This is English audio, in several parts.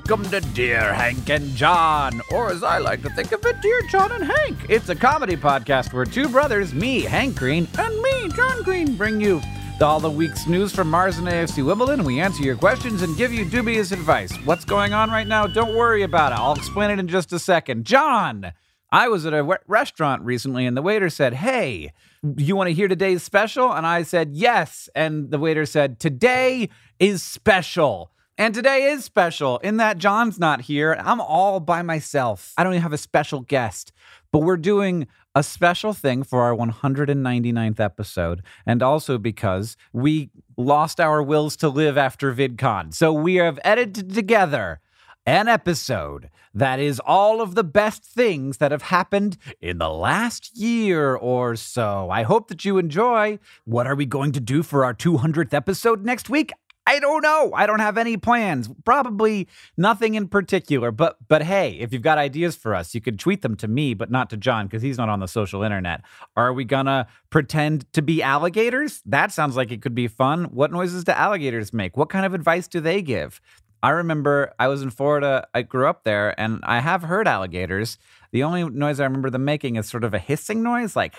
Welcome to Dear Hank and John, or as I like to think of it, Dear John and Hank. It's a comedy podcast where two brothers, me, Hank Green, and me, John Green, bring you all the week's news from Mars and AFC Wimbledon. We answer your questions and give you dubious advice. What's going on right now? Don't worry about it. I'll explain it in just a second. John, I was at a restaurant recently, and the waiter said, "Hey, you want to hear today's special?" And I said, "Yes." And the waiter said, "Today is special." And today is special in that John's not here. I'm all by myself. I don't even have a special guest. But we're doing a special thing for our 199th episode. And also because we lost our wills to live after VidCon. So we have edited together an episode that is all of the best things that have happened in the last year or so. I hope that you enjoy. What are we going to do for our 200th episode next week? I don't know. I don't have any plans. Probably nothing in particular. But hey, if you've got ideas for us, you could tweet them to me, but not to John because he's not on the social internet. Are we gonna pretend to be alligators? That sounds like it could be fun. What noises do alligators make? What kind of advice do they give? I remember I was in Florida. I grew up there, and I have heard alligators. The only noise I remember them making is sort of a hissing noise, like,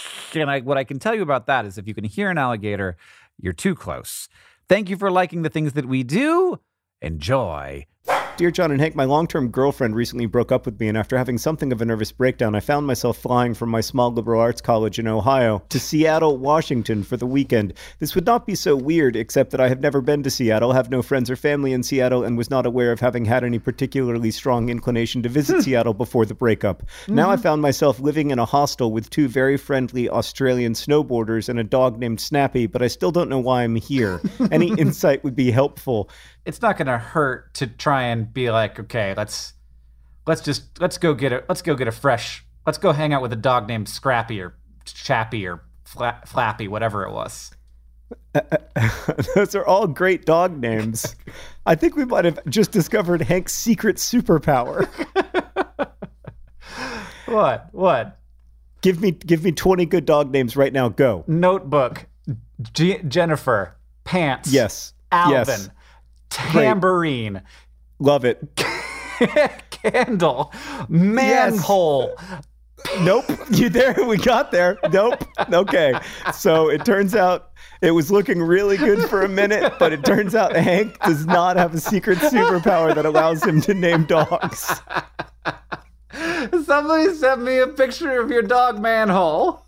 and what I can tell you about that is if you can hear an alligator, you're too close. Thank you for liking the things that we do. Enjoy. Dear John and Hank, my long-term girlfriend recently broke up with me, and after having something of a nervous breakdown, I found myself flying from my small liberal arts college in Ohio to Seattle, Washington for the weekend. This would not be so weird, except that I have never been to Seattle, have no friends or family in Seattle, and was not aware of having had any particularly strong inclination to visit Seattle before the breakup. Now I found myself living in a hostel with two very friendly Australian snowboarders and a dog named Snappy, but I still don't know why I'm here. Any insight would be helpful. It's not going to hurt to try and be like, okay, let's go get a fresh, let's go hang out with a dog named Scrappy or Chappy or Flappy, whatever it was. Those are all great dog names. I think we might have just discovered Hank's secret superpower. What? Give me 20 good dog names right now. Go. Notebook, Jennifer, Pants. Yes. Alvin. Yes. Tambourine. Great. Love it. Candle. Manhole. Yes. Nope. We got there. Nope. Okay. So it turns out it was looking really good for a minute, but it turns out Hank does not have a secret superpower that allows him to name dogs. Somebody sent me a picture of your dog Manhole.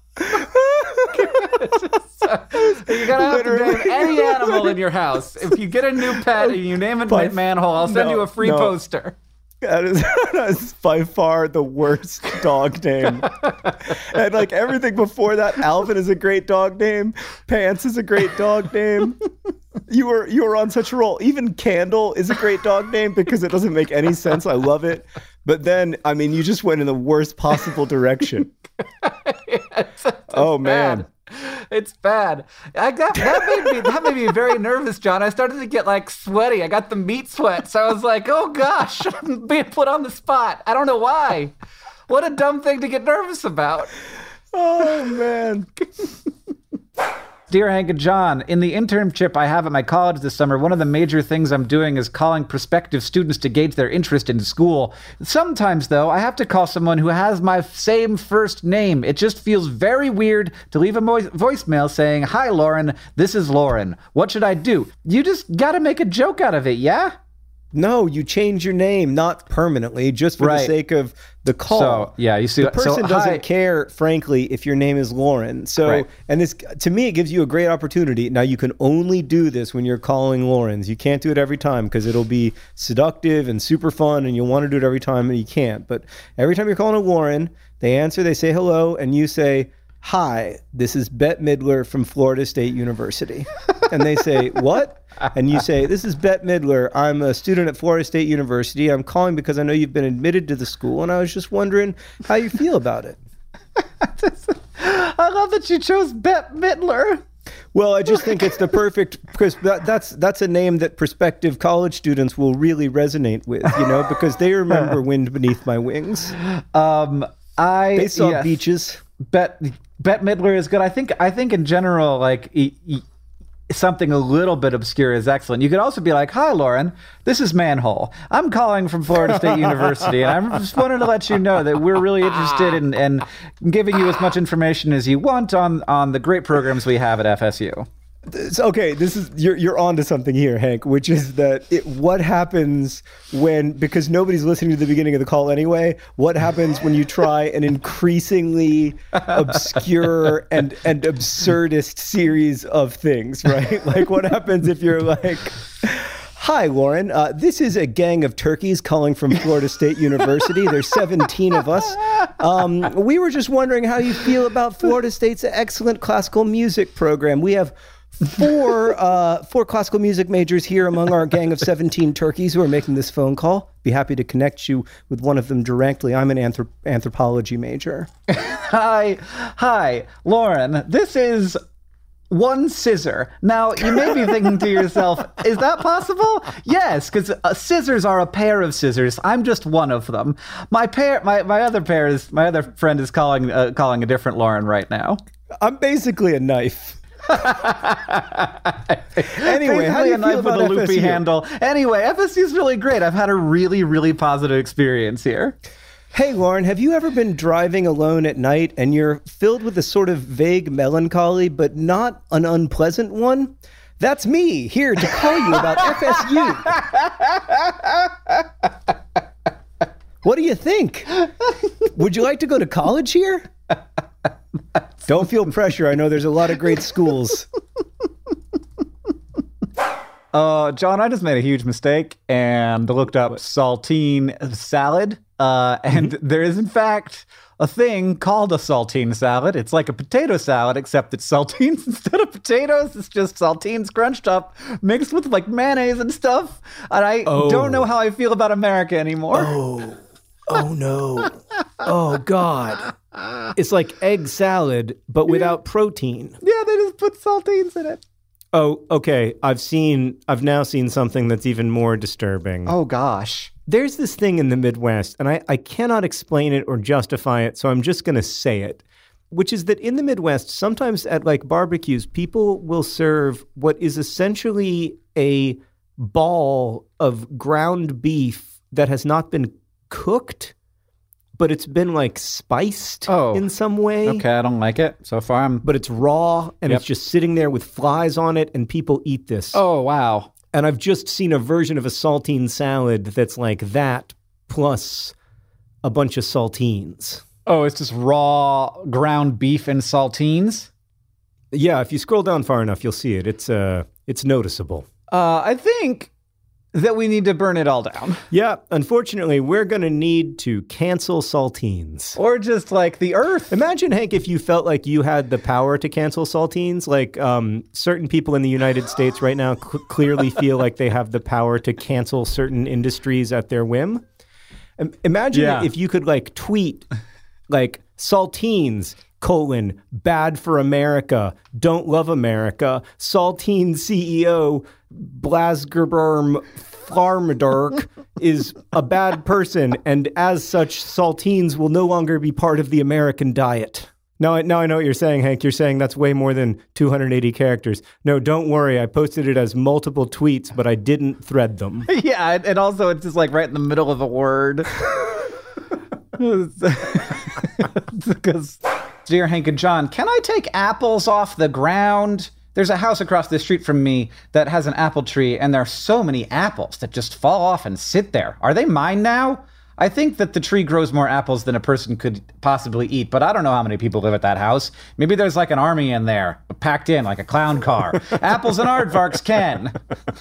You're gonna have to name any animal in your house. If you get a new pet and you name it Manhole, I'll send you a free poster. That is by far the worst dog name. And like everything before that, Alvin is a great dog name. Pants is a great dog name. You were on such a roll. Even Candle is a great dog name because it doesn't make any sense. I love it. But then, I mean, you just went in the worst possible direction. Oh, man. It's bad. That made me very nervous, John. I started to get like sweaty. I got the meat sweats. I was like, oh gosh, I'm being put on the spot. I don't know why. What a dumb thing to get nervous about. Oh, man. Dear Hank and John, in the internship I have at my college this summer, one of the major things I'm doing is calling prospective students to gauge their interest in school. Sometimes, though, I have to call someone who has my same first name. It just feels very weird to leave a voicemail saying, "Hi, Lauren, this is Lauren. What should I do?" You just gotta make a joke out of it, yeah? No, you change your name, not permanently, just for the sake of the call. So, yeah, you see, the person doesn't care, frankly, if your name is Lauren. So, and this, to me, it gives you a great opportunity. Now, you can only do this when you're calling Laurens. You can't do it every time because it'll be seductive and super fun, and you'll want to do it every time, and you can't. But every time you're calling a Lauren, they answer, they say hello, and you say, "Hi, this is Bette Midler from Florida State University." And they say, "What?" And you say, "This is Bette Midler. I'm a student at Florida State University. I'm calling because I know you've been admitted to the school, and I was just wondering how you feel about it." I love that you chose Bette Midler. Well, I just think it's the perfect, because that's a name that prospective college students will really resonate with, because they remember Wind Beneath My Wings. They saw beaches. Bette Midler is good. I think in general, like something a little bit obscure is excellent. You could also be like, hi, Lauren, this is Manhole. I'm calling from Florida State University, and I just wanted to let you know that we're really interested in giving you as much information as you want on the great programs we have at FSU. Okay, this is you're onto something here, Hank, which is that what happens when, because nobody's listening to the beginning of the call anyway, what happens when you try an increasingly obscure and absurdist series of things, right? Like, what happens if you're like, hi, Lauren, this is a gang of turkeys calling from Florida State University. There's 17 of us. We were just wondering how you feel about Florida State's excellent classical music program. We have four classical music majors here among our gang of 17 turkeys who are making this phone call. Be happy to connect you with one of them directly. I'm an anthropology major. Hi, Lauren. This is one scissor. Now, you may be thinking to yourself, is that possible? Yes, because scissors are a pair of scissors. I'm just one of them. My other friend is calling a different Lauren right now. I'm basically a knife. Anyway, how do you feel about with a loopy FSU? handle? Anyway, FSU is really great. I've had a really, really positive experience here. Hey, Lauren, have you ever been driving alone at night and you're filled with a sort of vague melancholy, but not an unpleasant one? That's me, here to call you about FSU. What do you think? Would you like to go to college here? Don't feel pressure. I know there's a lot of great schools. John, I just made a huge mistake and looked up saltine salad. And there is, in fact, a thing called a saltine salad. It's like a potato salad, except it's saltines instead of potatoes. It's just saltines crunched up, mixed with like mayonnaise and stuff. And I don't know how I feel about America anymore. Oh no. Oh, God. It's like egg salad, but without protein. Yeah, they just put saltines in it. Oh, okay. I've now seen something that's even more disturbing. Oh, gosh. There's this thing in the Midwest, and I cannot explain it or justify it, so I'm just going to say it, which is that in the Midwest, sometimes at like barbecues, people will serve what is essentially a ball of ground beef that has not been cooked, but it's been like spiced in some way. Okay, I don't like it so far. But it's raw, and it's just sitting there with flies on it, and people eat this. Oh, wow. And I've just seen a version of a saltine salad that's like that, plus a bunch of saltines. Oh, it's just raw ground beef and saltines? Yeah, if you scroll down far enough, you'll see it. It's noticeable. I think that we need to burn it all down. Yeah, unfortunately, we're going to need to cancel saltines. Or just like the earth. Imagine, Hank, if you felt like you had the power to cancel saltines. Like certain people in the United States right now clearly feel like they have the power to cancel certain industries at their whim. Imagine if you could like tweet like saltines, bad for America, don't love America, saltine CEO Blasgerberm Farmadark is a bad person, and as such, saltines will no longer be part of the American diet. Now I know what you're saying, Hank. You're saying that's way more than 280 characters. No, don't worry. I posted it as multiple tweets, but I didn't thread them. Yeah, and also it's just like right in the middle of a word. Because, dear Hank and John, can I take apples off the ground? There's a house across the street from me that has an apple tree, and there are so many apples that just fall off and sit there. Are they mine now? I think that the tree grows more apples than a person could possibly eat, but I don't know how many people live at that house. Maybe there's like an army in there, packed in like a clown car. Apples and aardvarks, Ken.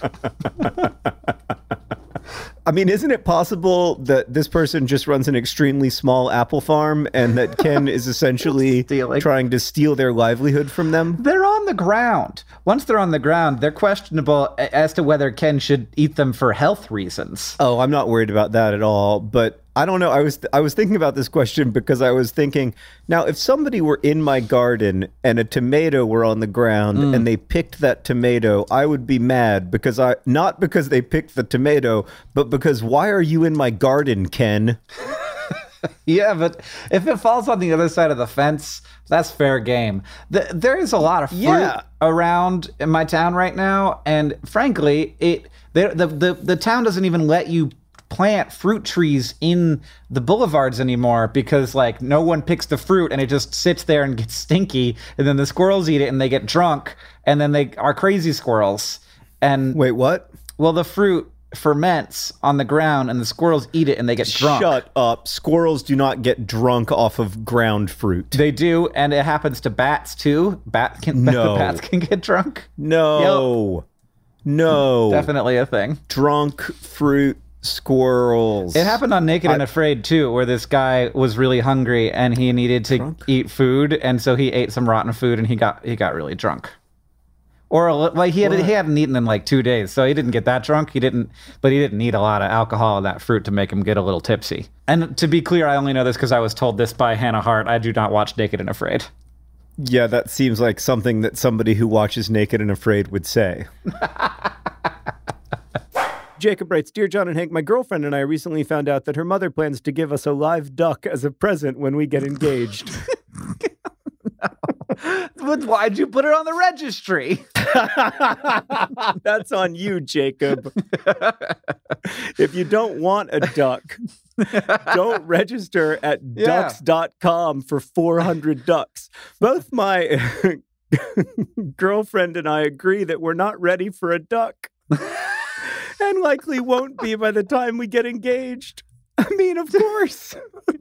I mean, isn't it possible that this person just runs an extremely small apple farm and that Ken is essentially trying to steal their livelihood from them? They're on the ground. Once they're on the ground, they're questionable as to whether Ken should eat them for health reasons. Oh, I'm not worried about that at all, but I don't know. I was thinking about this question because I was thinking, now, if somebody were in my garden and a tomato were on the ground and they picked that tomato, I would be mad because not because they picked the tomato, but because why are you in my garden, Ken? Yeah, but if it falls on the other side of the fence, that's fair game. There is a lot of fruit around in my town right now, and frankly, the town doesn't even let you plant fruit trees in the boulevards anymore because like no one picks the fruit and it just sits there and gets stinky, and then the squirrels eat it and they get drunk, and then they are crazy squirrels. And wait, what? Well, the fruit ferments on the ground and the squirrels eat it and they get drunk. Shut up. Squirrels do not get drunk off of ground fruit. They do, and it happens to bats too. Bats can get drunk. No. Yep. No. Definitely a thing. Drunk fruit squirrels. It happened on Naked and Afraid too, where this guy was really hungry and he needed to eat food, and so he ate some rotten food and he got really drunk. Or like he hadn't eaten in like 2 days, so he didn't get that drunk. He didn't need a lot of alcohol in that fruit to make him get a little tipsy. And to be clear, I only know this because I was told this by Hannah Hart. I do not watch Naked and Afraid. Yeah, that seems like something that somebody who watches Naked and Afraid would say. Jacob writes, Dear John and Hank, my girlfriend and I recently found out that her mother plans to give us a live duck as a present when we get engaged. Why'd you put it on the registry? That's on you, Jacob. If you don't want a duck, don't register at ducks.com for 400 ducks. Both my girlfriend and I agree that we're not ready for a duck. And likely won't be by the time we get engaged. I mean, of course.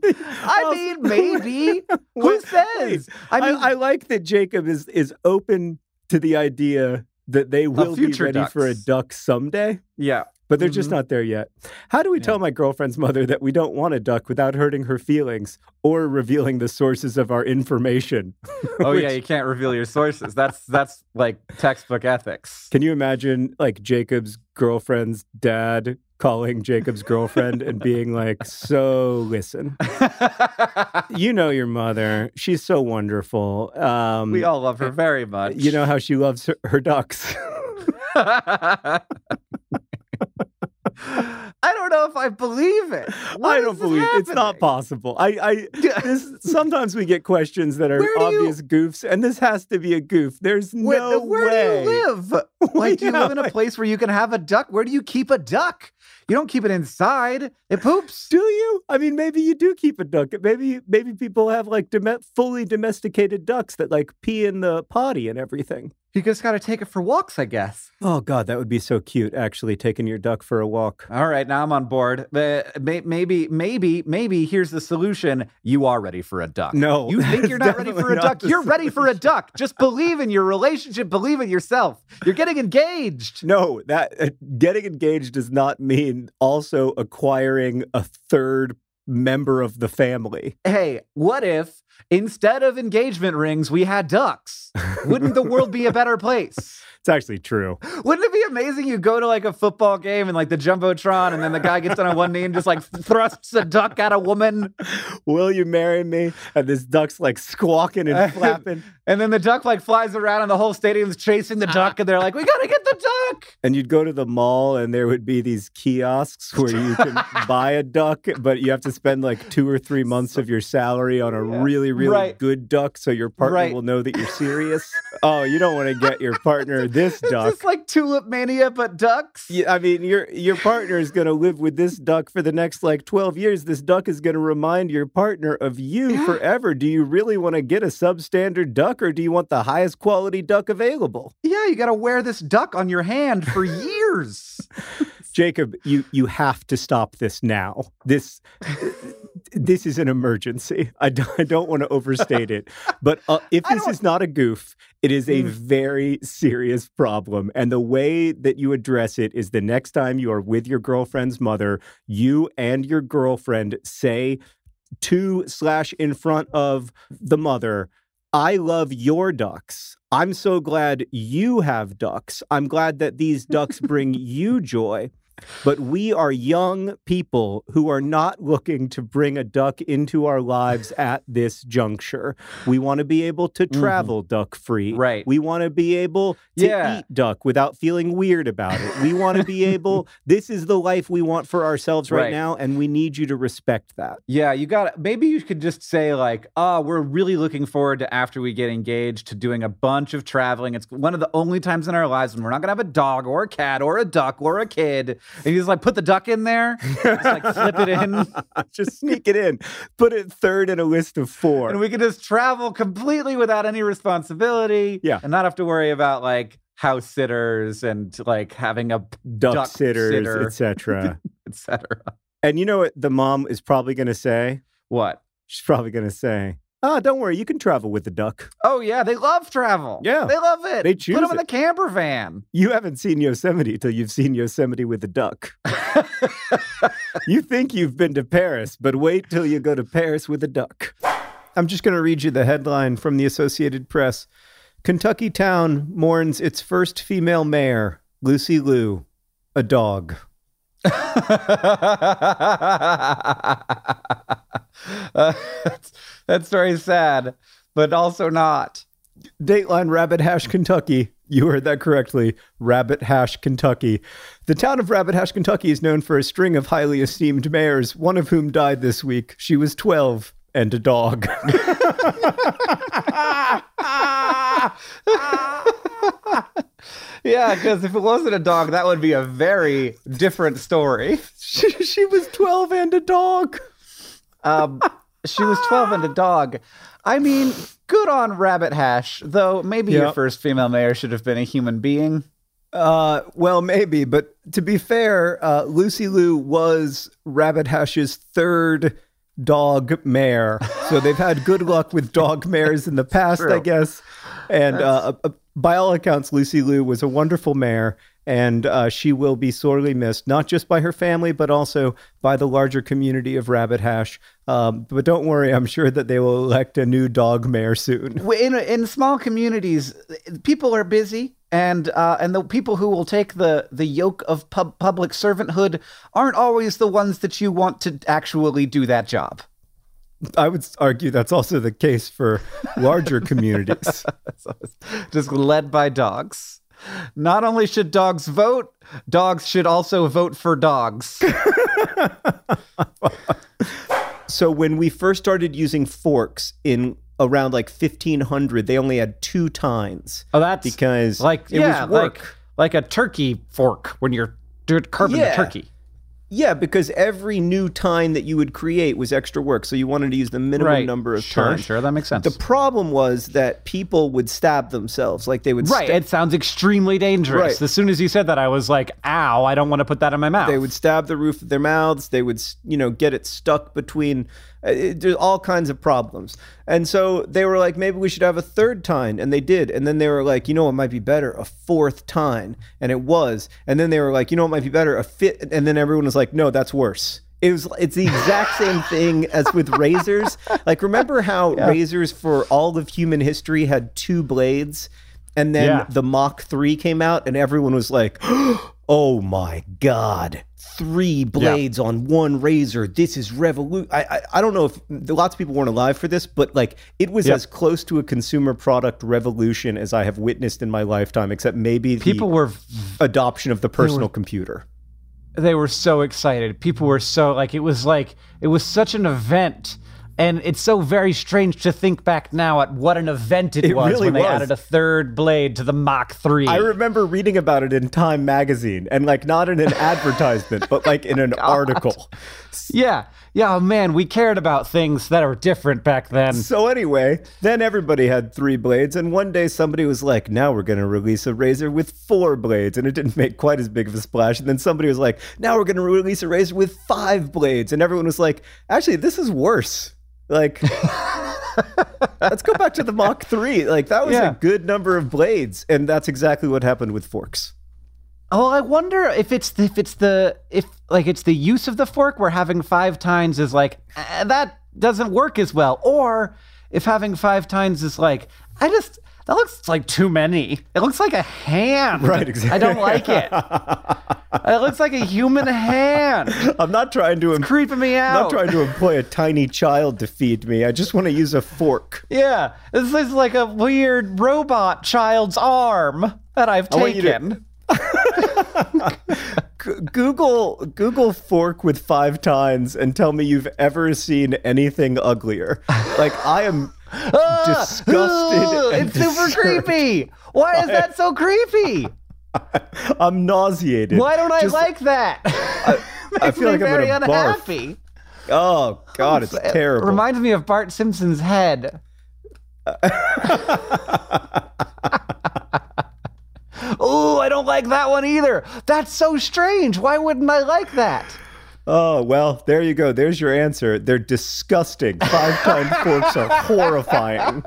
Maybe. Who says? I like that Jacob is open to the idea that they will be ready ducks. for a duck someday. Yeah. But they're just not there yet. How do we tell my girlfriend's mother that we don't want a duck without hurting her feelings or revealing the sources of our information? Oh, yeah, you can't reveal your sources. That's like textbook ethics. Can you imagine like Jacob's girlfriend's dad calling Jacob's girlfriend and being like, so listen, you know your mother. She's so wonderful. We all love her very much. You know how she loves her ducks. I don't know if I believe it. I don't believe it. It's not possible. Sometimes we get questions that are obvious goofs, and this has to be a goof. There's no way. Where do you live? Like, do you live in a place where you can have a duck? Where do you keep a duck? You don't keep it inside. It poops. Do you? I mean, maybe you do keep a duck. Maybe people have like fully domesticated ducks that like pee in the potty and everything. You just got to take it for walks, I guess. Oh, God, that would be so cute, actually, taking your duck for a walk. All right, now I'm on board. Maybe here's the solution. You are ready for a duck. No. You think you're not ready for a duck? You're ready for a duck. Just believe in your relationship. Believe in yourself. You're getting engaged. No, that getting engaged does not mean also acquiring a third member of the family. Hey, what if instead of engagement rings, we had ducks? Wouldn't the world be a better place? It's actually true. Wouldn't it be amazing? You go to like a football game and like the Jumbotron, and then the guy gets on one knee and just like thrusts a duck at a woman. Will you marry me? And this duck's like squawking and flapping. And then the duck like flies around and the whole stadium's chasing the duck, and they're like, we gotta get the duck. And you'd go to the mall and there would be these kiosks where you can buy a duck, but you have to spend like 2 or 3 months of your salary on a really good duck so your partner will know that you're serious. Oh, you don't want to get your partner this duck. It's just like Tulip Mania, but ducks. Yeah, I mean, your partner is going to live with this duck for the next like 12 years. This duck is going to remind your partner of you forever. Do you really want to get a substandard duck, or do you want the highest quality duck available? Yeah, you got to wear this duck on your hand for years. Jacob, you have to stop this now. This is an emergency. I don't want to overstate it. But if this is not a goof, it is a very serious problem. And the way that you address it is the next time you are with your girlfriend's mother, you and your girlfriend say to / in front of the mother, I love your ducks. I'm so glad you have ducks. I'm glad that these ducks bring you joy. But we are young people who are not looking to bring a duck into our lives at this juncture. We want to be able to travel duck-free. Right. We want to be able to eat duck without feeling weird about it. We want to be able, this is the life we want for ourselves right now, and we need you to respect that. Yeah, maybe you could just say like, we're really looking forward to, after we get engaged, to doing a bunch of traveling. It's one of the only times in our lives when we're not going to have a dog or a cat or a duck or a kid. And you just like put the duck in there, just like slip it in. Just sneak it in. Put it third in a list of 4. And we can just travel completely without any responsibility. Yeah. And not have to worry about like house sitters and like having a duck sitters, etc. etc. And you know what the mom is probably going to say? What? She's probably going to say, don't worry, you can travel with the duck. Oh, yeah, they love travel. Yeah. They love it. They choose Put them in it. the camper van. You haven't seen Yosemite till you've seen Yosemite with the duck. You think you've been to Paris, but wait till you go to Paris with a duck. I'm just going to read you the headline from the Associated Press. Kentucky town mourns its first female mayor, Lucy Liu, a dog. That's very sad, but also not. Dateline Rabbit Hash, Kentucky. You heard that correctly. Rabbit Hash, Kentucky. The town of Rabbit Hash, Kentucky is known for a string of highly esteemed mayors, one of whom died this week. She was 12 and a dog. Yeah, because if it wasn't a dog, that would be a very different story. She was 12 and a dog. She was 12 and a dog. I mean, good on Rabbit Hash, though maybe your first female mayor should have been a human being. Well, maybe, but to be fair, Lucy Liu was Rabbit Hash's third dog mayor. So they've had good luck with dog mayors in the past, I guess. And by all accounts, Lucy Liu was a wonderful mayor, and she will be sorely missed, not just by her family, but also by the larger community of Rabbit Hash. But don't worry, I'm sure that they will elect a new dog mayor soon. In small communities, people are busy, and the people who will take the yoke of public servanthood aren't always the ones that you want to actually do that job. I would argue that's also the case for larger communities. Just led by dogs. Not only should dogs vote, dogs should also vote for dogs. So when we first started using forks in around like 1500, they only had 2 tines. Oh, that's because like it was work. Like a turkey fork when you're carving the turkey. Yeah, because every new tine that you would create was extra work, so you wanted to use the minimum number of tines. Sure, that makes sense. The problem was that people would stab themselves, like they would. Right, it sounds extremely dangerous. Right. As soon as you said that, I was like, "Ow! I don't want to put that in my mouth." They would stab the roof of their mouths. They would, get it stuck between. There's all kinds of problems, and so they were like, maybe we should have a 3rd tine, and they did. And then they were like, what might be better, a 4th tine, and it was. And then they were like, what might be better, a 5th, and then everyone was like, no, that's worse. It's the exact same thing as with razors. Like, remember how razors for all of human history had 2 blades, and then the Mach 3 came out, and everyone was like, oh my God, 3 blades on 1 razor. This is revolution. I don't know if lots of people weren't alive for this, but like it was as close to a consumer product revolution as I have witnessed in my lifetime, except maybe the adoption of the personal computer. They were so excited. People were so it was such an event. And it's so very strange to think back now at what an event it was really when they added a 3rd blade to the Mach 3. I remember reading about it in Time magazine, and not in an advertisement, but in an article. Yeah. Yeah, oh man, we cared about things that are different back then. So anyway, then everybody had 3 blades, and one day somebody was like, now we're going to release a razor with 4 blades, and it didn't make quite as big of a splash. And then somebody was like, now we're going to release a razor with 5 blades, and everyone was like, actually, this is worse. Let's go back to the Mach 3. That was a good number of blades, and that's exactly what happened with forks. Oh, I wonder if it's the use of the fork where having 5 tines is that doesn't work as well, or if having 5 tines is That looks like too many. It looks like a hand. Right, exactly. I don't like it. It looks like a human hand. I'm not trying to... It's creeping me out. I'm not trying to employ a tiny child to feed me. I just want to use a fork. Yeah. This is like a weird robot child's arm that I've taken. Google fork with 5 tines and tell me you've ever seen anything uglier. Like, I am disgusted. It's super creepy. Why is that so creepy? I'm nauseated. Why don't I like that? I feel like I'm very gonna unhappy. barf. Oh God, it's terrible. It reminds me of Bart Simpson's head. Oh, I don't like that one either. That's so strange. Why wouldn't I like that? Oh, well, there you go. There's your answer. They're disgusting. 5-tine forks are horrifying.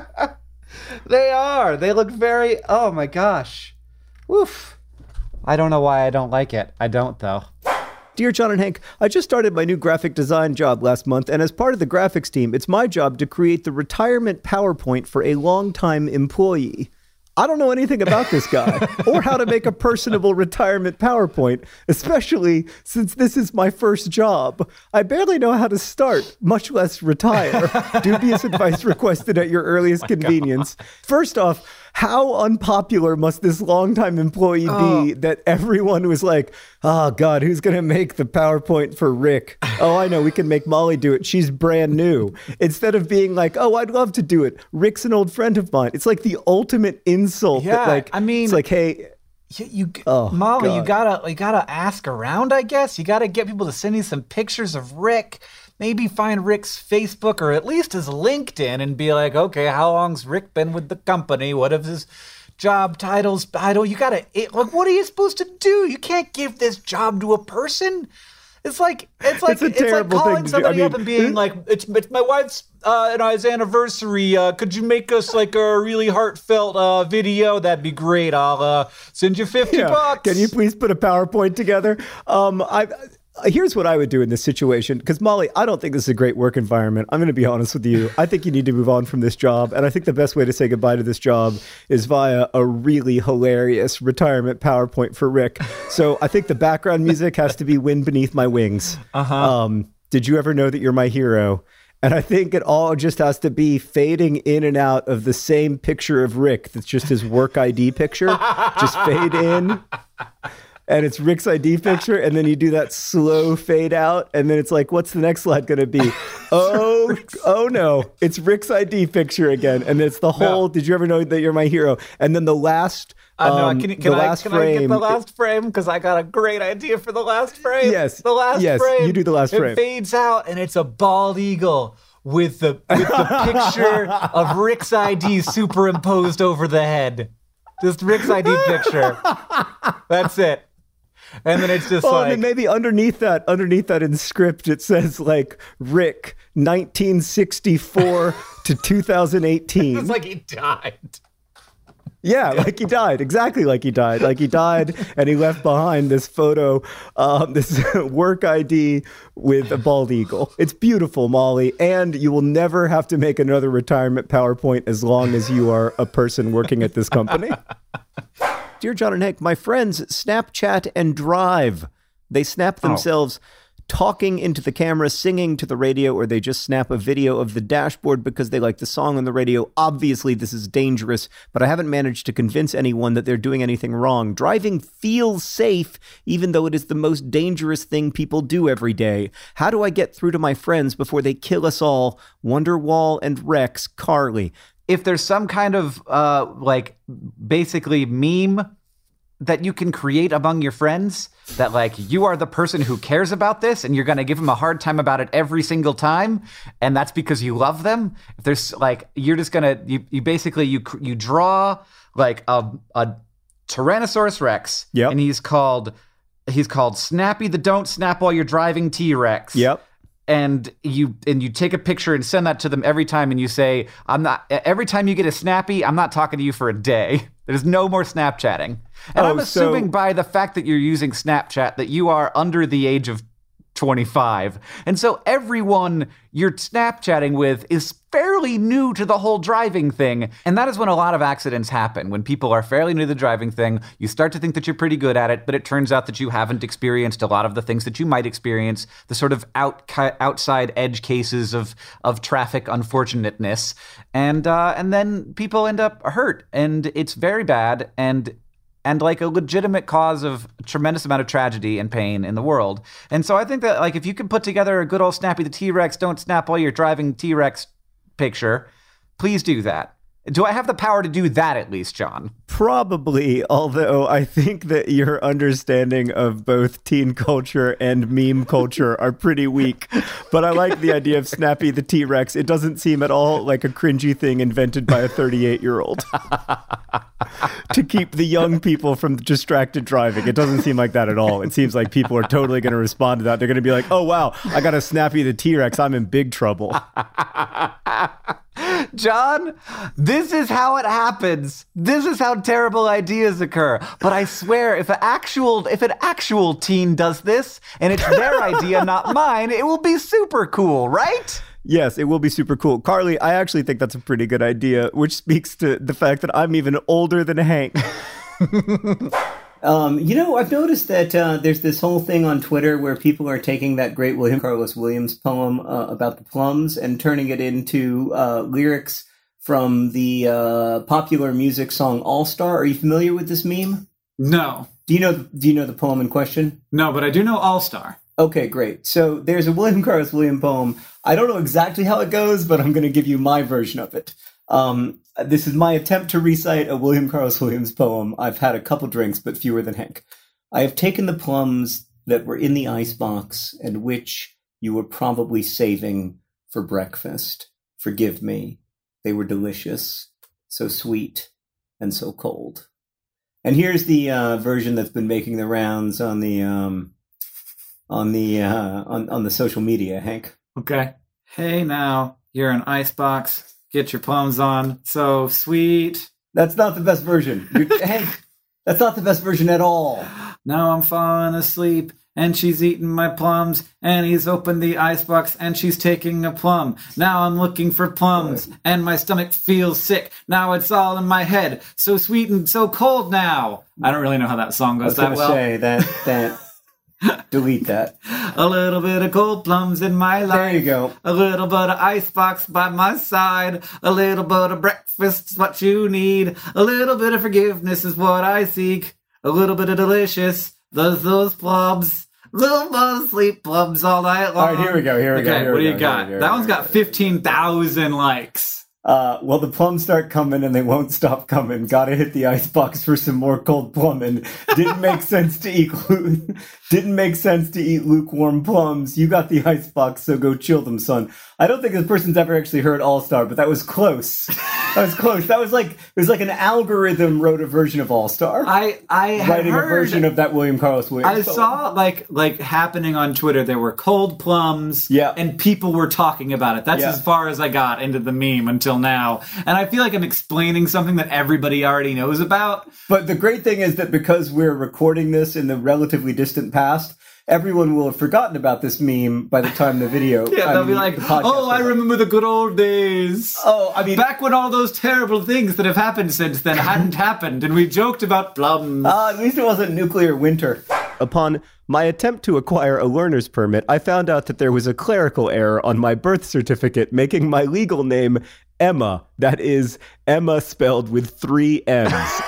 They are. They look very... Oh, my gosh. Woof. I don't know why I don't like it. I don't, though. Dear John and Hank, I just started my new graphic design job last month, and as part of the graphics team, it's my job to create the retirement PowerPoint for a longtime employee. I don't know anything about this guy or how to make a personable retirement PowerPoint, especially since this is my first job. I barely know how to start, much less retire. Dubious advice requested at your earliest convenience. First off, how unpopular must this longtime employee be that everyone was like, oh, God, who's going to make the PowerPoint for Rick? Oh, I know. We can make Molly do it. She's brand new. Instead of being like, oh, I'd love to do it. Rick's an old friend of mine. It's like the ultimate insult. Yeah, that, like, I mean, it's like, hey, Molly, God. you gotta ask around, I guess. You gotta get people to send you some pictures of Rick. Maybe find Rick's Facebook or at least his LinkedIn and be like, okay, how long's Rick been with the company? What if his job titles? What are you supposed to do? You can't give this job to a person. It's like calling somebody up and being like, it's my wife's and I's anniversary. Could you make us like a really heartfelt video? That'd be great. I'll send you $50. Can you please put a PowerPoint together? Here's what I would do in this situation, because Molly, I don't think this is a great work environment. I'm going to be honest with you. I think you need to move on from this job, and I think the best way to say goodbye to this job is via a really hilarious retirement PowerPoint for Rick. So I think the background music has to be Wind Beneath My Wings. Did you ever know that you're my hero? And I think it all just has to be fading in and out of the same picture of Rick that's just his work ID picture. Just fade in. And it's Rick's ID picture, and then you do that slow fade out, and then it's like, what's the next slide going to be? Oh no, it's Rick's ID picture again, and it's the whole. No. Did you ever know that you're my hero? And then the last. Can I get the last frame? Because I got a great idea for the last frame. Yes, the last frame. You do the last frame. It fades out, and it's a bald eagle with the picture of Rick's ID superimposed over the head. Just Rick's ID picture. That's it. And then it's just and then maybe underneath that in script, it says like Rick 1964 to 2018. It's like he died. Yeah, like he died. Exactly like he died. Like he died and he left behind this photo, this work ID with a bald eagle. It's beautiful, Molly. And you will never have to make another retirement PowerPoint as long as you are a person working at this company. Dear John and Hank, my friends Snapchat and Drive. They snap themselves talking into the camera, singing to the radio, or they just snap a video of the dashboard because they like the song on the radio. Obviously, this is dangerous, but I haven't managed to convince anyone that they're doing anything wrong. Driving feels safe, even though it is the most dangerous thing people do every day. How do I get through to my friends before they kill us all? Wonderwall and Rex, Carly. If there's some kind of basically meme that you can create among your friends that like you are the person who cares about this and you're going to give them a hard time about it every single time, and that's because you love them. If there's like, you're just going to, you basically, you draw like a Tyrannosaurus Rex. Yep. And he's called Snappy the Don't Snap While You're Driving T-Rex. Yep. And you take a picture and send that to them every time, and you say, every time you get a Snappy, I'm not talking to you for a day. There's no more Snapchatting. And I'm assuming by the fact that you're using Snapchat that you are under the age of 25. And so everyone you're Snapchatting with is fairly new to the whole driving thing. And that is when a lot of accidents happen. When people are fairly new to the driving thing, you start to think that you're pretty good at it, but it turns out that you haven't experienced a lot of the things that you might experience, the sort of outside edge cases of traffic unfortunateness. And then people end up hurt, and it's very bad, and like a legitimate cause of a tremendous amount of tragedy and pain in the world. And so I think that, like, if you can put together a good old Snappy the T-Rex, don't snap while you're driving T-Rex picture, please do that. Do I have the power to do that at least, John? Probably, although I think that your understanding of both teen culture and meme culture are pretty weak. But I like the idea of Snappy the T-Rex. It doesn't seem at all like a cringy thing invented by a 38-year-old to keep the young people from distracted driving. It doesn't seem like that at all. It seems like people are totally going to respond to that. They're going to be like, oh, wow, I got a Snappy the T-Rex. I'm in big trouble. John, this is how it happens. This is how terrible ideas occur. But I swear, if an actual teen does this, and it's their idea, not mine, it will be super cool, right? Yes, it will be super cool. Carly, I actually think that's a pretty good idea, which speaks to the fact that I'm even older than Hank. I've noticed that there's this whole thing on Twitter where people are taking that great William Carlos Williams poem about the plums and turning it into lyrics from the popular music song All Star. Are you familiar with this meme? No. Do you know the poem in question? No, but I do know All Star. Okay, great. So there's a William Carlos Williams poem. I don't know exactly how it goes, but I'm going to give you my version of it. This is my attempt to recite a William Carlos Williams poem. I've had a couple drinks, but fewer than Hank. I have taken the plums that were in the icebox and which you were probably saving for breakfast. Forgive me. They were delicious, so sweet, and so cold. And here's the version that's been making the rounds on the social media, Hank. Okay. Hey now, you're an icebox. Get your plums on. So sweet. That's not the best version. Hank, that's not the best version at all. Now I'm falling asleep, and she's eating my plums, and he's opened the icebox, and she's taking a plum. Now I'm looking for plums, and my stomach feels sick. Now it's all in my head. So sweet and so cold now. I don't really know how that song goes that well. I was going to say that delete that. A little bit of cold plums in my life. There you go. A little bit of icebox by my side. A little bit of breakfast is what you need. A little bit of forgiveness is what I seek. A little bit of delicious. Those plums. A little bit of sleep plums all night long. All right, here we go. Okay, what do you got? That one's got 15,000 likes. Well, the plums start coming and they won't stop coming. Gotta hit the icebox for some more cold plumbing. Didn't make sense to eat lukewarm plums. You got the icebox, so go chill them, son. I don't think this person's ever actually heard All Star, but that was close. That was like, it was like an algorithm wrote a version of All Star. I writing a version of that William Carlos Williams. I saw like happening on Twitter. There were cold plums, yeah, and people were talking about it. That's as far as I got into the meme until now. And I feel like I'm explaining something that everybody already knows about. But the great thing is that because we're recording this in the relatively distant past, everyone will have forgotten about this meme by the time the video. They'll be like, "Oh, I remember the good old days." Oh, I mean, back when all those terrible things that have happened since then hadn't happened, and we joked about plums. At least it wasn't nuclear winter. Upon my attempt to acquire a learner's permit, I found out that there was a clerical error on my birth certificate, making my legal name Emma. That is Emma spelled with 3 M's.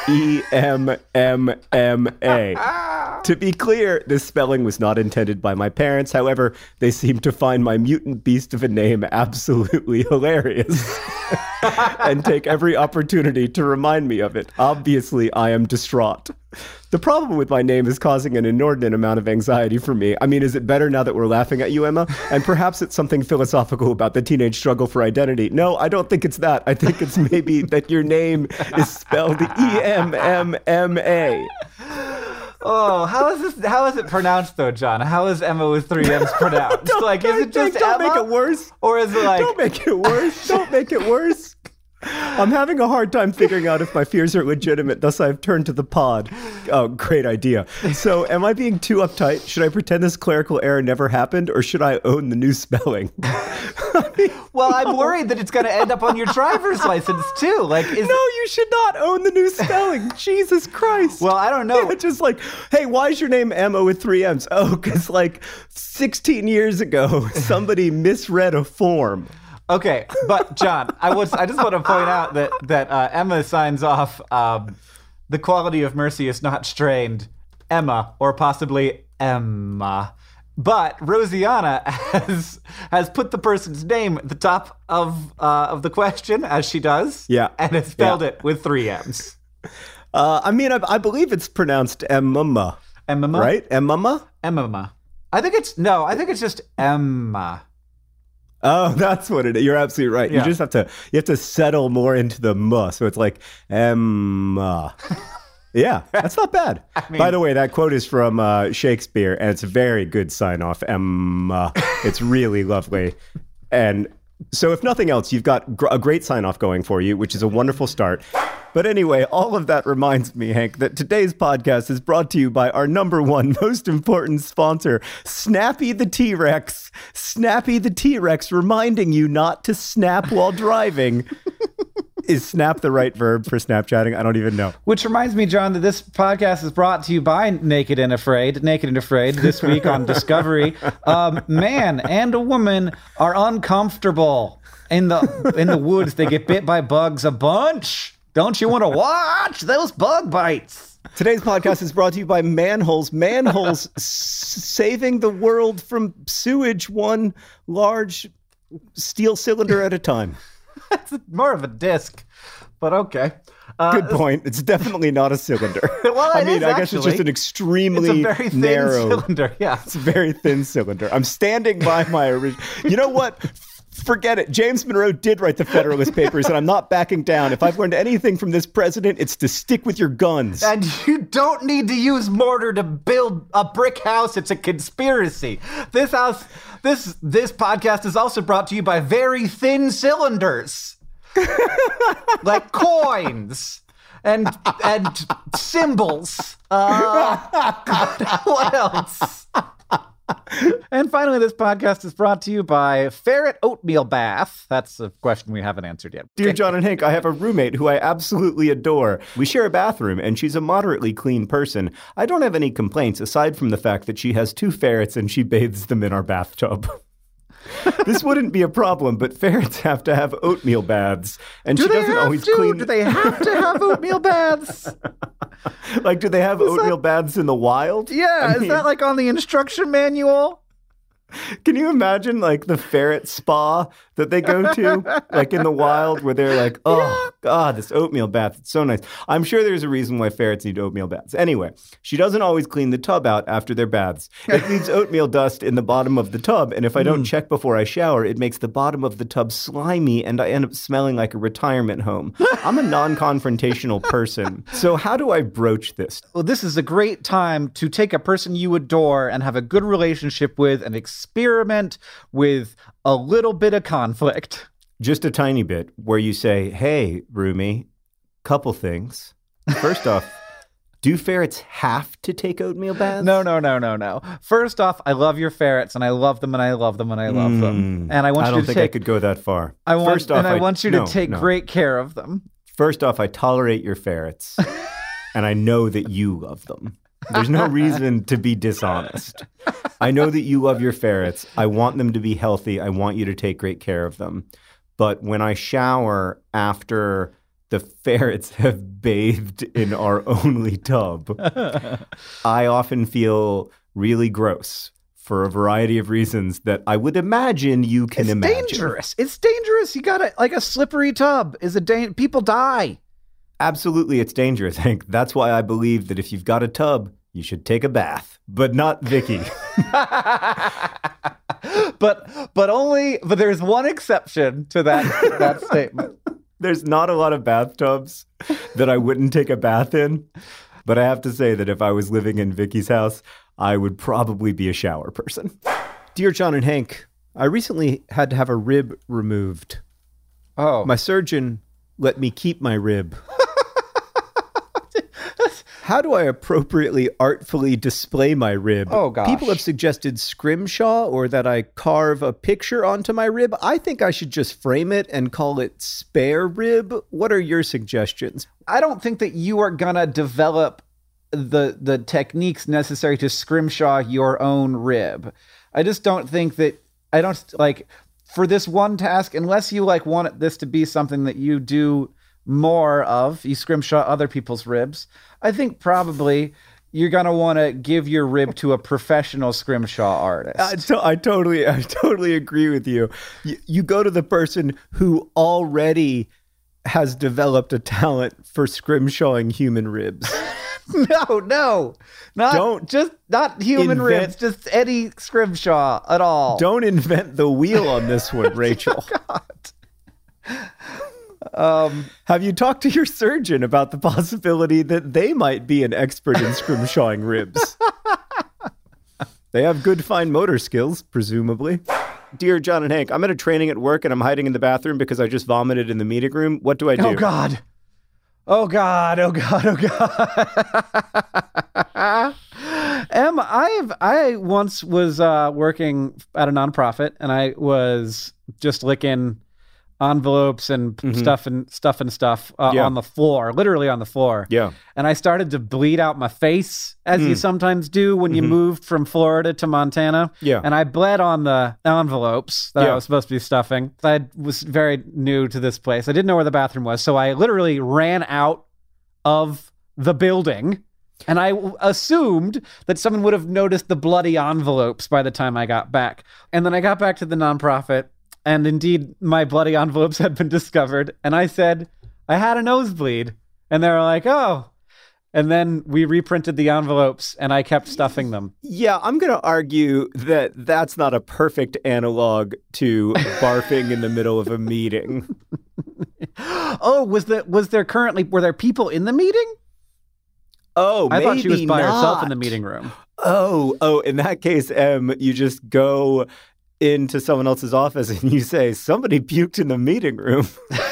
E-M-M-M-A. To be clear, this spelling was not intended by my parents. However, they seem to find my mutant beast of a name absolutely hilarious and take every opportunity to remind me of it. Obviously, I am distraught. The problem with my name is causing an inordinate amount of anxiety for me. I mean, is it better now that we're laughing at you, Emma? And perhaps it's something philosophical about the teenage struggle for identity. No, I don't think it's that. I think it's maybe that your name is spelled E-M-M-M-A. Oh, how is it pronounced though, John? How is Emma with 3 M's pronounced? Is it just don't Emma? Make it worse. Or is it like... Don't make it worse. Don't make it worse. I'm having a hard time figuring out if my fears are legitimate, thus I've turned to the pod. Oh, great idea. So am I being too uptight? Should I pretend this clerical error never happened, or should I own the new spelling? Well, I'm worried that it's going to end up on your driver's license, too. No, you should not own the new spelling. Jesus Christ. Well, I don't know. Yeah, just hey, why is your name Emma with 3 M's? Oh, because 16 years ago, somebody misread a form. Okay, but John, I just want to point out that Emma signs off, the quality of mercy is not strained, Emma, or possibly Emma. But Rosianna has put the person's name at the top of the question, as she does, and has spelled it with 3 M's. I believe it's pronounced Emma. Emma? Right? Emma? Emma. I think it's just Emma. Oh, that's what it is. You're absolutely right. Yeah. You have to settle more into the muh. So it's like Emma. Yeah, that's not bad. By the way, that quote is from Shakespeare, and it's a very good sign off. Emma. It's really lovely. And so if nothing else, you've got a great sign off going for you, which is a wonderful start. But anyway, all of that reminds me, Hank, that today's podcast is brought to you by our number one most important sponsor, Snappy the T-Rex. Snappy the T-Rex, reminding you not to snap while driving. Is snap the right verb for Snapchatting? I don't even know. Which reminds me, John, that this podcast is brought to you by Naked and Afraid. This week on Discovery. Man and a woman are uncomfortable in the woods. They get bit by bugs a bunch. Don't you want to watch those bug bites? Today's podcast is brought to you by Manholes. Manholes saving the world from sewage, one large steel cylinder at a time. It's more of a disc, but okay. Good point. It's definitely not a cylinder. Well, I guess it's just an extremely very thin narrow cylinder. Yeah, it's a very thin cylinder. I'm standing by my original. You know what? Forget it. James Monroe did write the Federalist Papers, and I'm not backing down. If I've learned anything from this president, it's to stick with your guns. And you don't need to use mortar to build a brick house. It's a conspiracy. This podcast is also brought to you by very thin cylinders, like coins and symbols. What else? And finally, this podcast is brought to you by Ferret Oatmeal Bath. That's a question we haven't answered yet. Dear John and Hank, I have a roommate who I absolutely adore. We share a bathroom, and she's a moderately clean person. I don't have any complaints, aside from the fact that she has 2 ferrets and she bathes them in our bathtub. This wouldn't be a problem, but ferrets have to have oatmeal baths, and she doesn't always clean. Do they have to have oatmeal baths? Do they have oatmeal baths in the wild? Yeah, is that on the instruction manual? Can you imagine the ferret spa that they go to in the wild where they're oh God, this oatmeal bath, it's so nice. I'm sure there's a reason why ferrets need oatmeal baths. Anyway, she doesn't always clean the tub out after their baths. It leaves oatmeal dust in the bottom of the tub, and if I don't check before I shower, it makes the bottom of the tub slimy, and I end up smelling like a retirement home. I'm a non-confrontational person, so how do I broach this? Well, this is a great time to take a person you adore and have a good relationship with and experiment with a little bit of conflict. Just a tiny bit, where you say, hey, roomie, couple things. First off, do ferrets have to take oatmeal baths? No. First off, I love your ferrets, and I love them, and I love them, and I love them. And I want you to take... I could go that far. I want you to take great care of them. First off, I tolerate your ferrets, and I know that you love them. There's no reason to be dishonest. I know that you love your ferrets. I want them to be healthy. I want you to take great care of them. But when I shower after the ferrets have bathed in our only tub, I often feel really gross for a variety of reasons that I would imagine you can imagine. It's dangerous. You got a slippery tub. People die. Absolutely, it's dangerous, Hank. That's why I believe that if you've got a tub, you should take a bath, but not Vicky. But there's one exception to that statement. There's not a lot of bathtubs that I wouldn't take a bath in, but I have to say that if I was living in Vicky's house, I would probably be a shower person. Dear John and Hank, I recently had to have a rib removed. Oh. My surgeon let me keep my rib. How do I appropriately, artfully display my rib? Oh, gosh. People have suggested scrimshaw or that I carve a picture onto my rib. I think I should just frame it and call it spare rib. What are your suggestions? I don't think that you are gonna develop the techniques necessary to scrimshaw your own rib. I just don't think that, I don't like, for this one task, unless you like want this to be something that you do more of, you scrimshaw other people's ribs, I think probably you're going to want to give your rib to a professional scrimshaw artist. I totally agree with you. You go to the person who already has developed a talent for scrimshawing human ribs. No, not human ribs, just any scrimshaw at all. Don't invent the wheel on this one, Rachel. Have you talked to your surgeon about the possibility that they might be an expert in scrimshawing ribs? They have good fine motor skills, presumably. Dear John and Hank, I'm at a training at work and I'm hiding in the bathroom because I just vomited in the meeting room. What do I do? Oh, God. Oh, God. Oh, God. Oh, God. I once was working at a nonprofit, and I was just licking envelopes and stuff on the floor, literally on the floor. Yeah. And I started to bleed out my face, as you sometimes do when you moved from Florida to Montana. Yeah. And I bled on the envelopes that I was supposed to be stuffing. I was very new to this place. I didn't know where the bathroom was. So I literally ran out of the building, and I assumed that someone would have noticed the bloody envelopes by the time I got back. And then I got back to the nonprofit, and indeed, my bloody envelopes had been discovered. And I said, I had a nosebleed. And they were like, oh. And then we reprinted the envelopes, and I kept stuffing them. Yeah, I'm going to argue that that's not a perfect analog to barfing in the middle of a meeting. Oh, were there people in the meeting? Oh, I thought she was by not. herself in the meeting room. Oh, in that case, you just go into someone else's office and you say, somebody puked in the meeting room.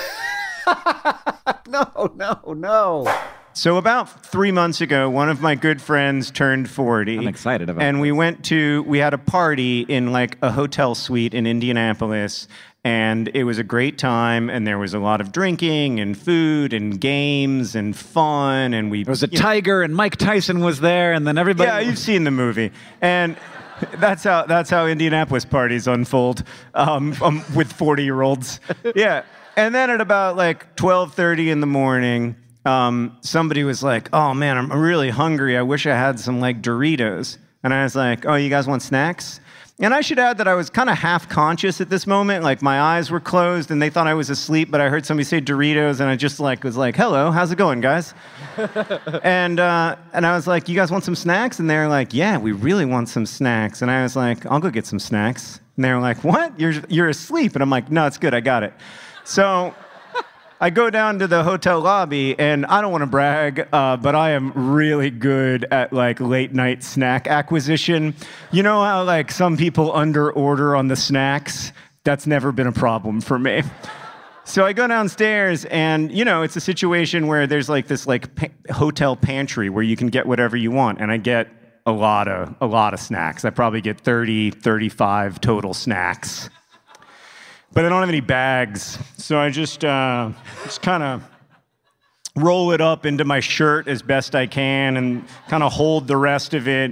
No. So about 3 months ago, one of my good friends turned 40. I'm excited about it. And we had a party in like a hotel suite in Indianapolis. And it was a great time, and there was a lot of drinking and food and games and fun. And there was a tiger, and Mike Tyson was there, and then everybody... Yeah, you've seen the movie. And that's how Indianapolis parties unfold with 40-year-olds. Yeah. And then at about like 12:30 in the morning, somebody was like, oh, man, I'm really hungry. I wish I had some like Doritos. And I was like, oh, you guys want snacks? And I should add that I was kind of half conscious at this moment. Like my eyes were closed and they thought I was asleep, but I heard somebody say Doritos and I just was like, hello, how's it going, guys? and I was like, you guys want some snacks? And they're like, yeah, we really want some snacks. And I was like, I'll go get some snacks. And they were like, what? You're asleep? And I'm like, no, it's good. I got it. So I go down to the hotel lobby, and I don't want to brag, but I am really good at like late night snack acquisition. You know how like some people under order on the snacks? That's never been a problem for me. So I go downstairs, and it's a situation where there's like this hotel pantry where you can get whatever you want, and I get a lot of snacks. I probably get 30, 35 total snacks. But I don't have any bags, so I just kind of roll it up into my shirt as best I can and kind of hold the rest of it,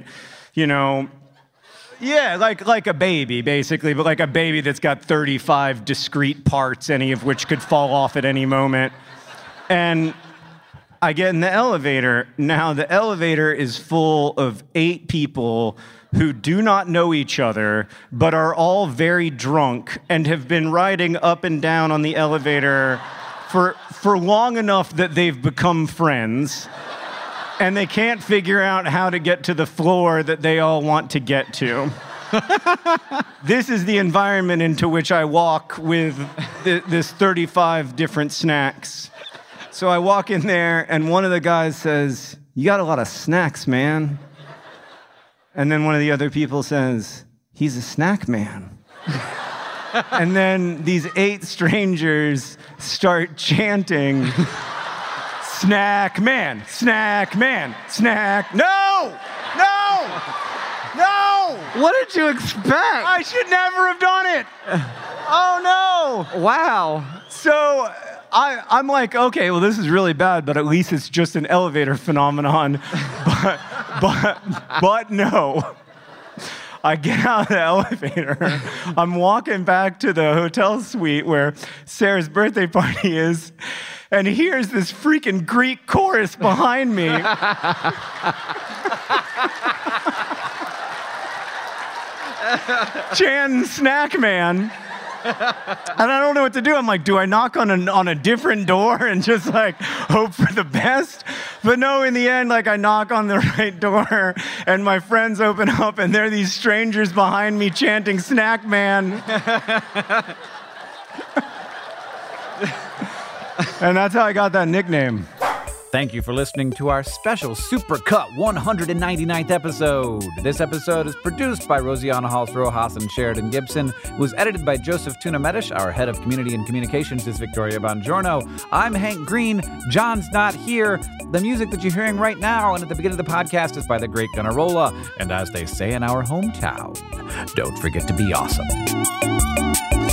Yeah, like a baby, basically, but like a baby that's got 35 discrete parts, any of which could fall off at any moment. And I get in the elevator. Now, the elevator is full of 8 people who do not know each other, but are all very drunk and have been riding up and down on the elevator for long enough that they've become friends, and they can't figure out how to get to the floor that they all want to get to. This is the environment into which I walk with this 35 different snacks. So I walk in there, and one of the guys says, you got a lot of snacks, man. And then one of the other people says, he's a snack man. And then these 8 strangers start chanting, snack man, snack man, snack. No! No! No! What did you expect? I should never have done it. Oh no! Wow. So I'm like, okay, well, this is really bad, but at least it's just an elevator phenomenon. But no. I get out of the elevator. I'm walking back to the hotel suite where Sarah's birthday party is, and here's this freaking Greek chorus behind me. Chan Snack Man. And I don't know what to do. I'm like, do I knock on a different door and just like hope for the best? But no, in the end, like I knock on the right door and my friends open up and there are these strangers behind me chanting Snack Man. And that's how I got that nickname. Thank you for listening to our special Supercut 199th episode. This episode is produced by Rosianna Halls Rojas and Sheridan Gibson. It was edited by Joseph Tuna Medish. Our head of community and communications is Victoria Bongiorno. I'm Hank Green. John's not here. The music that you're hearing right now and at the beginning of the podcast is by the great Gunnarolla. And as they say in our hometown, don't forget to be awesome.